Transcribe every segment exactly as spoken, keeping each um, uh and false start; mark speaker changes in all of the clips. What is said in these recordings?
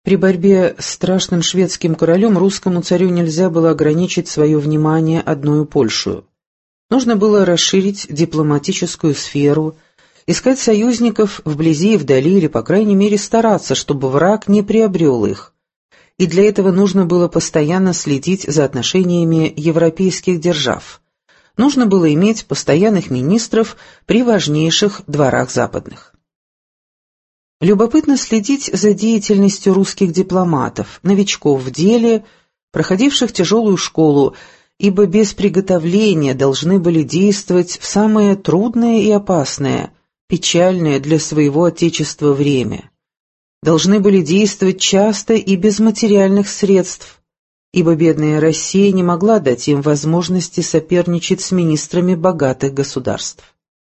Speaker 1: При борьбе с страшным шведским королем русскому царю нельзя было ограничить свое внимание одною Польшей. Нужно было расширить дипломатическую сферу, искать союзников вблизи и вдали, или, по крайней мере, стараться, чтобы враг не приобрел их. И для этого нужно было постоянно следить за отношениями европейских держав. Нужно было иметь постоянных министров при важнейших дворах западных. Любопытно следить за деятельностью русских дипломатов, новичков в деле, проходивших тяжелую школу, ибо без приготовления должны были действовать в самое трудное и опасное, печальное для своего отечества время. Должны были действовать часто и без материальных средств, ибо бедная Россия не могла дать им возможности соперничать с министрами богатых государств.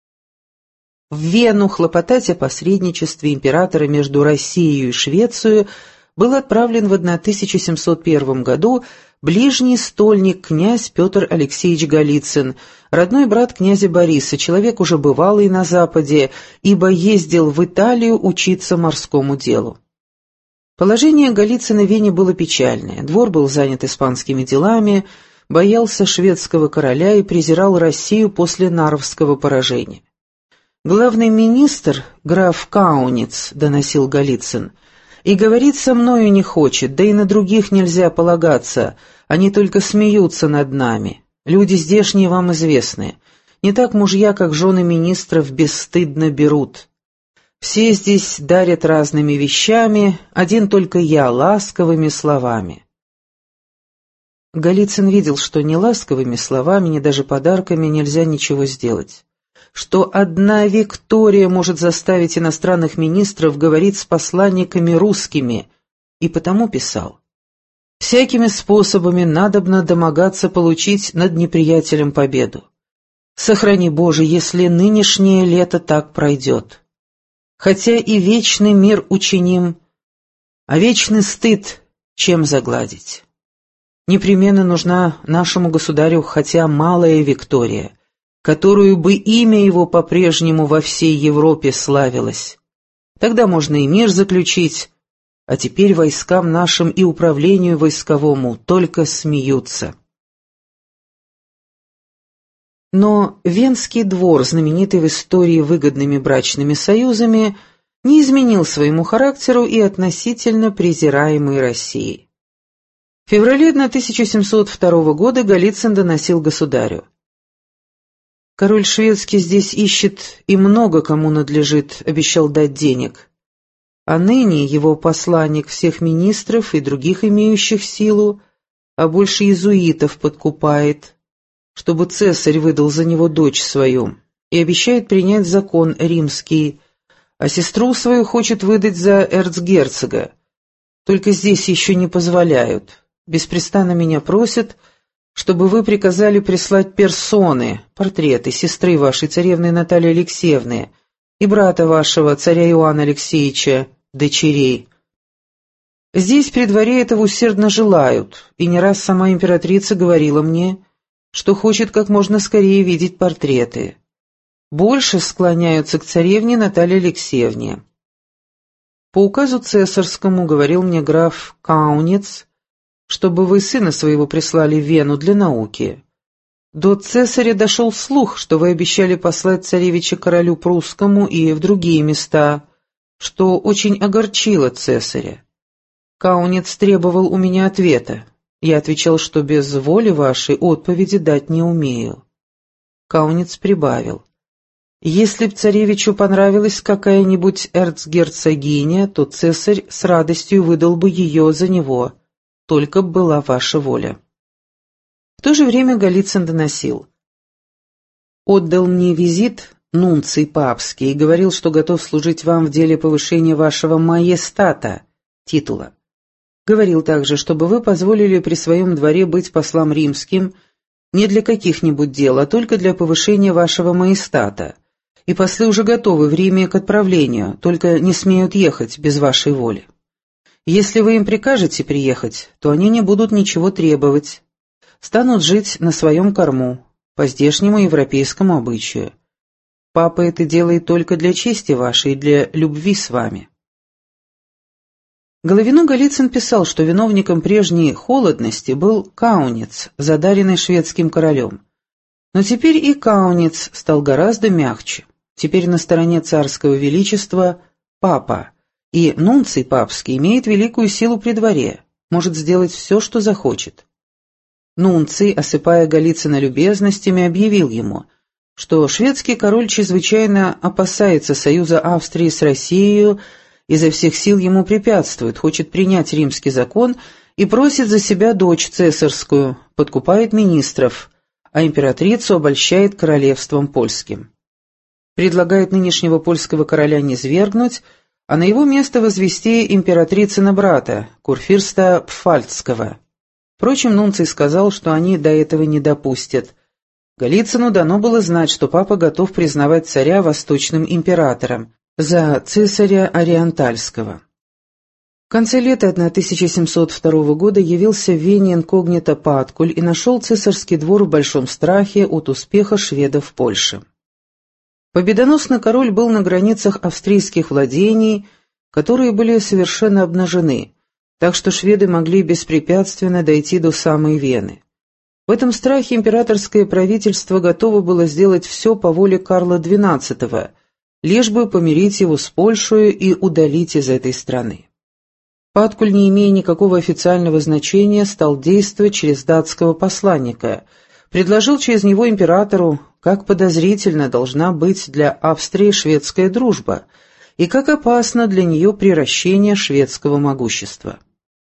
Speaker 1: В Вену хлопотать о посредничестве императора между Россией и Швецией был отправлен в тысяча семьсот первом году ближний стольник князь Петр Алексеевич Голицын, родной брат князя Бориса, человек уже бывалый на Западе, ибо ездил в Италию учиться морскому делу. Положение Голицына в Вене было печальное, двор был занят испанскими делами, боялся шведского короля и презирал Россию после Нарвского поражения. «Главный министр, граф Кауниц», — доносил Голицын, — «и говорить со мною не хочет, да и на других нельзя полагаться, они только смеются над нами. Люди здешние вам известны. Не так мужья, как жены министров, бесстыдно берут. Все здесь дарят разными вещами, один только я ласковыми словами». Голицын видел, что ни ласковыми словами, ни даже подарками нельзя ничего сделать, что одна Виктория может заставить иностранных министров говорить с посланниками русскими, и потому писал: «Всякими способами надобно домогаться получить над неприятелем победу. Сохрани, Боже, если нынешнее лето так пройдет. Хотя и вечный мир учиним, а вечный стыд чем загладить? Непременно нужна нашему государю хотя малая Виктория, которую бы имя его по-прежнему во всей Европе славилось. Тогда можно и мир заключить, а теперь войскам нашим и управлению войсковому только смеются». Но Венский двор, знаменитый в истории выгодными брачными союзами, не изменил своему характеру и относительно презираемый Россией. В феврале тысяча семьсот второго года Голицын доносил государю: «Король шведский здесь ищет, и много кому надлежит, обещал дать денег. А ныне его посланник всех министров и других имеющих силу, а больше иезуитов подкупает, чтобы цесарь выдал за него дочь свою, и обещает принять закон римский, а сестру свою хочет выдать за эрцгерцога. Только здесь еще не позволяют. Беспрестанно меня просят, чтобы вы приказали прислать персоны, портреты сестры вашей, царевны Натальи Алексеевны, и брата вашего, царя Иоанна Алексеевича, дочерей. Здесь при дворе этого усердно желают, и не раз сама императрица говорила мне, что хочет как можно скорее видеть портреты. Больше склоняются к царевне Наталье Алексеевне. По указу цесарскому, говорил мне граф Кауниц, чтобы вы сына своего прислали в Вену для науки. До цесаря дошел слух, что вы обещали послать царевича королю прусскому и в другие места, что очень огорчило цесаря. Кауниц требовал у меня ответа. Я отвечал, что без воли вашей отповеди дать не умею. Кауниц прибавил: если б царевичу понравилась какая-нибудь эрцгерцогиня, то цесарь с радостью выдал бы ее за него, только б была ваша воля. В то же время Голицын доносил: «Отдал мне визит нунций папский и говорил, что готов служить вам в деле повышения вашего маестата, титула. Говорил также, чтобы вы позволили при своем дворе быть послам римским не для каких-нибудь дел, а только для повышения вашего маестата, и послы уже готовы в Риме к отправлению, только не смеют ехать без вашей воли. Если вы им прикажете приехать, то они не будут ничего требовать, станут жить на своем корму, по здешнему европейскому обычаю. Папа это делает только для чести вашей и для любви с вами». Головину Голицын писал, что виновником прежней холодности был Каунец, задаренный шведским королем. Но теперь и Каунец стал гораздо мягче. Теперь на стороне царского величества папа, и нунций папский имеет великую силу при дворе, может сделать все, что захочет. Нунций, осыпая Голицына любезностями, объявил ему, что шведский король чрезвычайно опасается союза Австрии с Россией, изо всех сил ему препятствует, хочет принять римский закон и просит за себя дочь цесарскую, подкупает министров, а императрицу обольщает королевством польским. Предлагает нынешнего польского короля низвергнуть, а на его место возвести императрицына брата, курфюрста Пфальцского. Впрочем, нунций сказал, что они до этого не допустят. Голицыну дано было знать, что папа готов признавать царя восточным императором за цесаря Ориентальского. В конце лета тысяча семьсот второго года явился в Вене инкогнито Паткуль и нашел цесарский двор в большом страхе от успеха шведов в Польше. Победоносный король был на границах австрийских владений, которые были совершенно обнажены, так что шведы могли беспрепятственно дойти до самой Вены. В этом страхе императорское правительство готово было сделать все по воле Карла двенадцатого, лишь бы помирить его с Польшей и удалить из этой страны. Паткуль, не имея никакого официального значения, стал действовать через датского посланника, предложил через него императору, как подозрительна должна быть для Австрии шведская дружба и как опасно для нее приращение шведского могущества.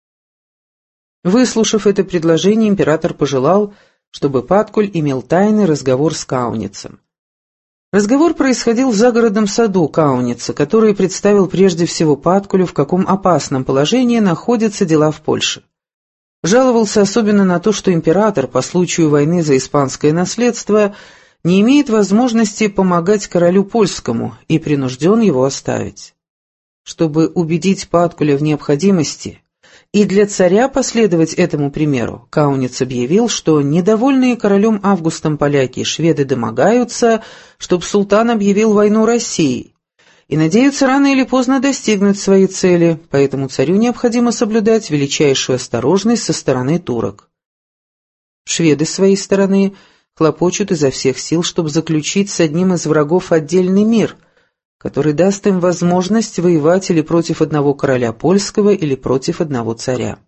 Speaker 1: Выслушав это предложение, император пожелал, чтобы Паткуль имел тайный разговор с Кауницем. Разговор происходил в загородном саду Кауница, который представил прежде всего Паткулю, в каком опасном положении находятся дела в Польше. Жаловался особенно на то, что император, по случаю войны за испанское наследство, не имеет возможности помогать королю польскому и принужден его оставить. Чтобы убедить Паткуля в необходимости и для царя последовать этому примеру, Кауниц объявил, что недовольные королем Августом поляки и шведы домогаются, чтобы султан объявил войну России, и надеются рано или поздно достигнуть своей цели, поэтому царю необходимо соблюдать величайшую осторожность со стороны турок. Шведы, с своей стороны, хлопочут изо всех сил, чтобы заключить с одним из врагов отдельный мир, который даст им возможность воевать или против одного короля польского, или против одного царя.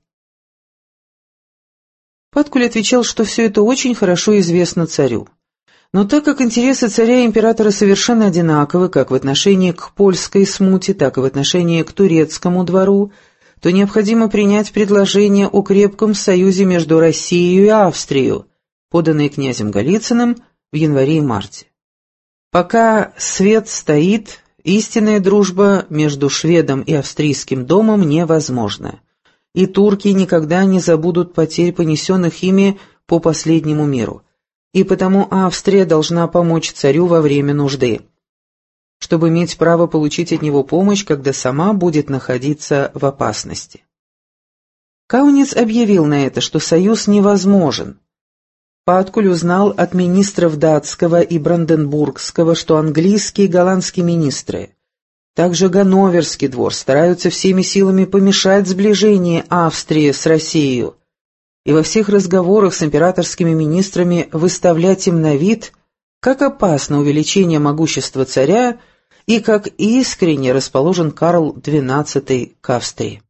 Speaker 1: Паткуль отвечал, что все это очень хорошо известно царю. Но так как интересы царя и императора совершенно одинаковы как в отношении к польской смуте, так и в отношении к турецкому двору, то необходимо принять предложение о крепком союзе между Россией и Австрией, поданное князем Голицыным в январе и марте. Пока свет стоит, истинная дружба между шведом и австрийским домом невозможна, и турки никогда не забудут потерь, понесенных ими по последнему миру, и потому Австрия должна помочь царю во время нужды, чтобы иметь право получить от него помощь, когда сама будет находиться в опасности. Кауниц объявил на это, что союз невозможен. Паткуль узнал от министров датского и бранденбургского, что английские и голландские министры, также Ганноверский двор, стараются всеми силами помешать сближению Австрии с Россией и во всех разговорах с императорскими министрами выставлять им на вид, как опасно увеличение могущества царя и как искренне расположен Карл двенадцатый к Австрии.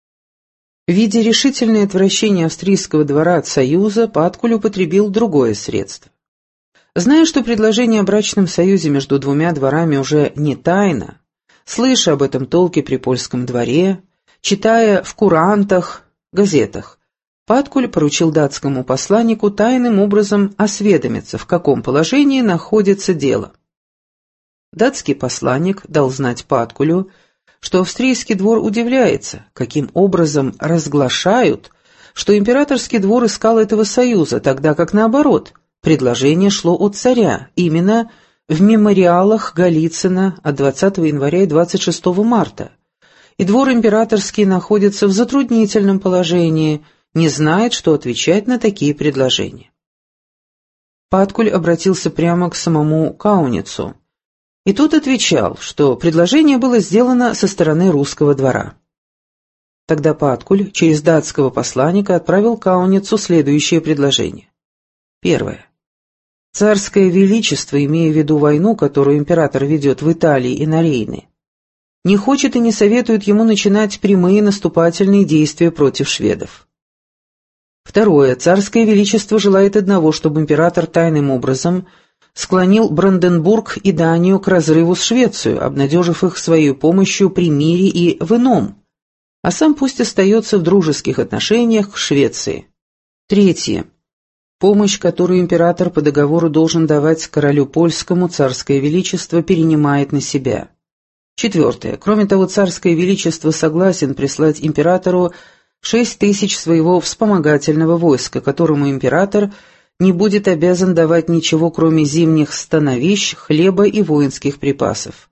Speaker 1: Видя решительное отвращение австрийского двора от союза, Паткуль употребил другое средство. Зная, что предложение о брачном союзе между двумя дворами уже не тайна, слыша об этом толке при польском дворе, читая в курантах, газетах, Паткуль поручил датскому посланнику тайным образом осведомиться, в каком положении находится дело. Датский посланник дал знать Паткулю, что австрийский двор удивляется, каким образом разглашают, что императорский двор искал этого союза, тогда как, наоборот, предложение шло от царя, именно в мемориалах Голицына от двадцатого января и двадцать шестого марта, и двор императорский находится в затруднительном положении, не знает, что отвечать на такие предложения. Паткуль обратился прямо к самому Кауницу, и тот отвечал, что предложение было сделано со стороны русского двора. Тогда Паткуль через датского посланника отправил Кауницу следующее предложение. Первое. Царское величество, имея в виду войну, которую император ведет в Италии и на Рейне, не хочет и не советует ему начинать прямые наступательные действия против шведов. Второе. Царское величество желает одного, чтобы император тайным образом склонил Бранденбург и Данию к разрыву с Швецией, обнадежив их своей помощью при мире и в ином, а сам пусть остается в дружеских отношениях к Швеции. Третье. Помощь, которую император по договору должен давать королю польскому, царское величество перенимает на себя. Четвертое. Кроме того, царское величество согласен прислать императору шесть тысяч своего вспомогательного войска, которому император не будет обязан давать ничего, кроме зимних становищ, хлеба и воинских припасов.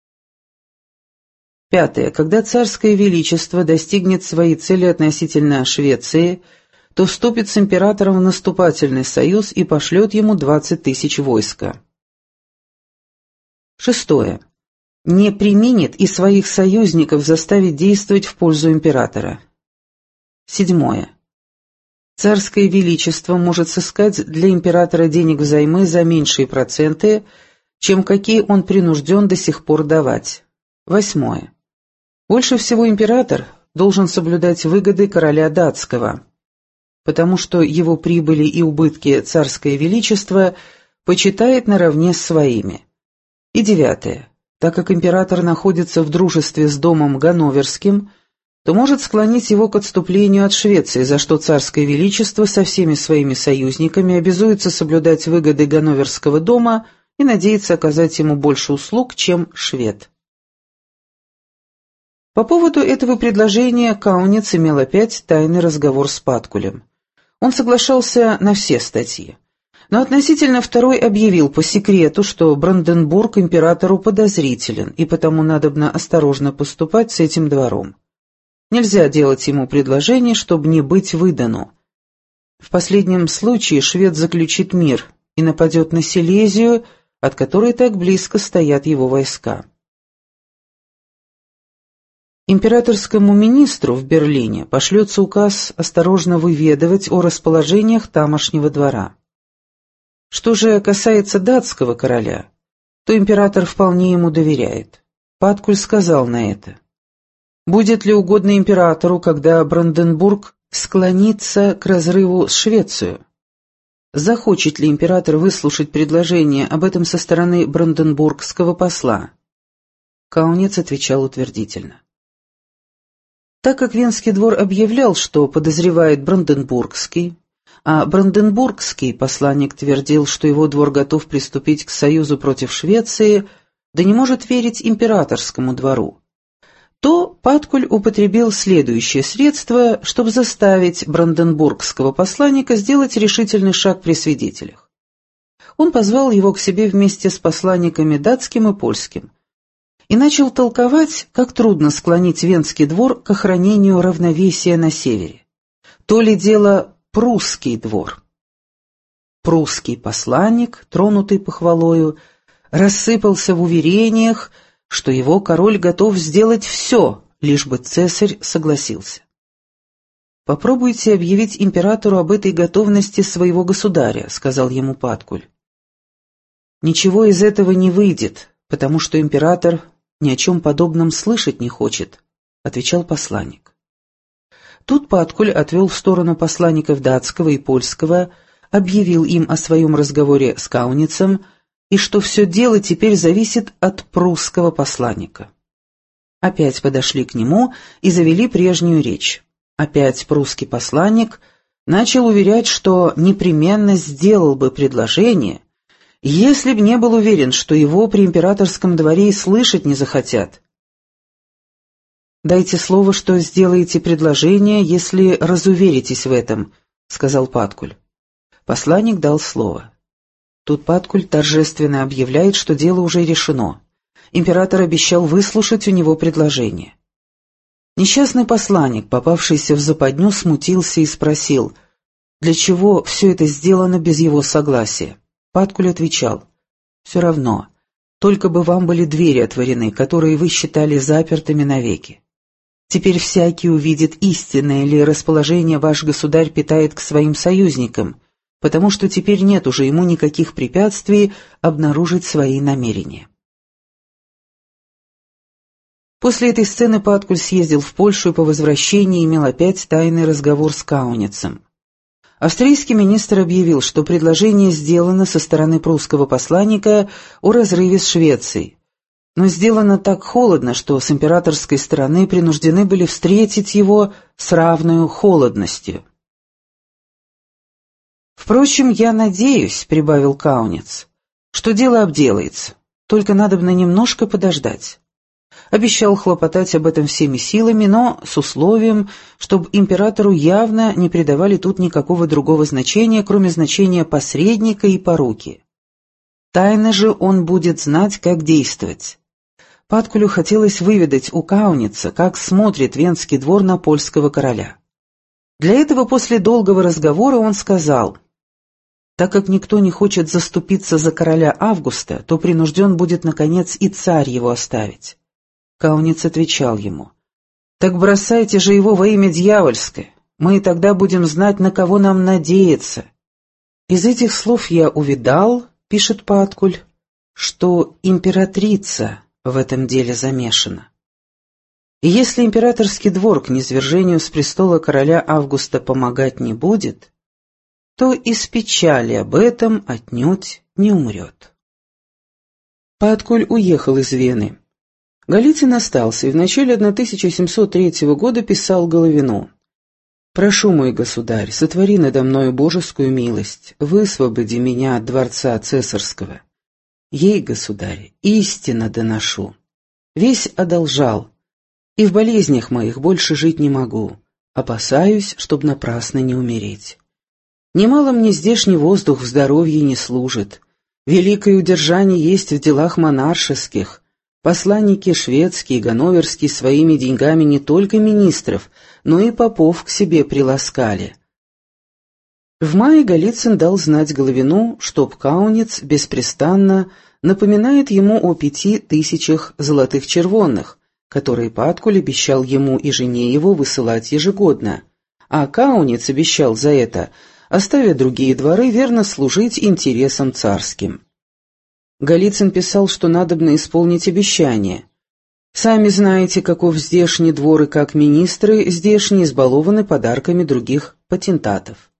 Speaker 1: Пятое. Когда царское величество достигнет своей цели относительно Швеции, то вступит с императором в наступательный союз и пошлет ему двадцать тысяч войска. Шестое. Не преминет и своих союзников заставить действовать в пользу императора. Седьмое. Царское величество может сыскать для императора денег взаймы за меньшие проценты, чем какие он принужден до сих пор давать. Восьмое. Больше всего император должен соблюдать выгоды короля датского, потому что его прибыли и убытки царское величество почитает наравне с своими. И девятое. Так как император находится в дружестве с домом Ганноверским, то может склонить его к отступлению от Швеции, за что царское величество со всеми своими союзниками обязуется соблюдать выгоды Ганноверского дома и надеется оказать ему больше услуг, чем швед. По поводу этого предложения Кауниц имел опять тайный разговор с Паткулем. Он соглашался на все статьи, но относительно второй объявил по секрету, что Бранденбург императору подозрителен, и потому надобно осторожно поступать с этим двором. Нельзя делать ему предложение, чтобы не быть выдану. В последнем случае швед заключит мир и нападет на Силезию, от которой так близко стоят его войска. Императорскому министру в Берлине пошлется указ осторожно выведывать о расположениях тамошнего двора. Что же касается датского короля, то император вполне ему доверяет. Паткуль сказал на это: «Будет ли угодно императору, когда Бранденбург склонится к разрыву с Швецией? Захочет ли император выслушать предложение об этом со стороны бранденбургского посла?» Кауниц отвечал утвердительно. Так как Венский двор объявлял, что подозревает Бранденбургский, а Бранденбургский посланник твердил, что его двор готов приступить к союзу против Швеции, да не может верить императорскому двору, то Паткуль употребил следующее средство, чтобы заставить бранденбургского посланника сделать решительный шаг при свидетелях. Он позвал его к себе вместе с посланниками датским и польским и начал толковать, как трудно склонить Венский двор к охранению равновесия на севере. То ли дело прусский двор. Прусский посланник, тронутый похвалою, рассыпался в уверениях, что его король готов сделать все, лишь бы цесарь согласился. «Попробуйте объявить императору об этой готовности своего государя», — сказал ему Паткуль. «Ничего из этого не выйдет, потому что император ни о чем подобном слышать не хочет», — отвечал посланник. Тут Паткуль отвел в сторону посланников датского и польского, объявил им о своем разговоре с Кауницем и что все дело теперь зависит от прусского посланника. Опять подошли к нему и завели прежнюю речь. Опять прусский посланник начал уверять, что непременно сделал бы предложение, если б не был уверен, что его при императорском дворе и слышать не захотят. «Дайте слово, что сделаете предложение, если разуверитесь в этом», — сказал Паткуль. Посланник дал слово. Тут Паткуль торжественно объявляет, что дело уже решено. Император обещал выслушать у него предложение. Несчастный посланник, попавшийся в западню, смутился и спросил, для чего все это сделано без его согласия. Паткуль отвечал: «Все равно, только бы вам были двери отворены, которые вы считали запертыми навеки». Теперь всякий увидит, истинное ли расположение ваш государь питает к своим союзникам, потому что теперь нет уже ему никаких препятствий обнаружить свои намерения». После этой сцены Паткуль съездил в Польшу и по возвращении имел опять тайный разговор с Кауницем. Австрийский министр объявил, что предложение сделано со стороны прусского посланника о разрыве с Швецией, но сделано так холодно, что с императорской стороны принуждены были встретить его с равной холодностью. «Впрочем, я надеюсь, — прибавил Кауниц, — что дело обделается, только надобно немножко подождать». Обещал хлопотать об этом всеми силами, но с условием, чтобы императору явно не придавали тут никакого другого значения, кроме значения посредника и поруки. Тайно же он будет знать, как действовать. Паткулю хотелось выведать у Кауница, как смотрит Венский двор на польского короля. Для этого после долгого разговора он сказал: «Так как никто не хочет заступиться за короля Августа, то принужден будет, наконец, и царь его оставить». Кауниц отвечал ему: «Так бросайте же его во имя дьявольское, мы и тогда будем знать, на кого нам надеяться». «Из этих слов я увидал, — пишет Паткуль, — что императрица в этом деле замешана. И если императорский двор к низвержению с престола короля Августа помогать не будет, то из печали об этом отнюдь не умрет». Паткуль уехал из Вены. Голицын остался и в начале тысяча семьсот третьего года писал Головину: «Прошу, мой государь, сотвори надо мною божескую милость, высвободи меня от дворца цесарского. Ей, государь, истинно доношу. Весь одолжал, и в болезнях моих больше жить не могу, опасаюсь, чтоб напрасно не умереть. Немало мне здешний воздух в здоровье не служит, великое удержание есть в делах монаршеских». Посланники шведские и ганноверские своими деньгами не только министров, но и попов к себе приласкали. В мае Голицын дал знать Головину, что Кауниц беспрестанно напоминает ему о пяти тысячах золотых червонных, которые Паткуль обещал ему и жене его высылать ежегодно, а Кауниц обещал за это, оставя другие дворы, верно служить интересам царским. Голицын писал, что надобно исполнить обещание. «Сами знаете, каков здешний двор и как министры здешние избалованы подарками других патентатов.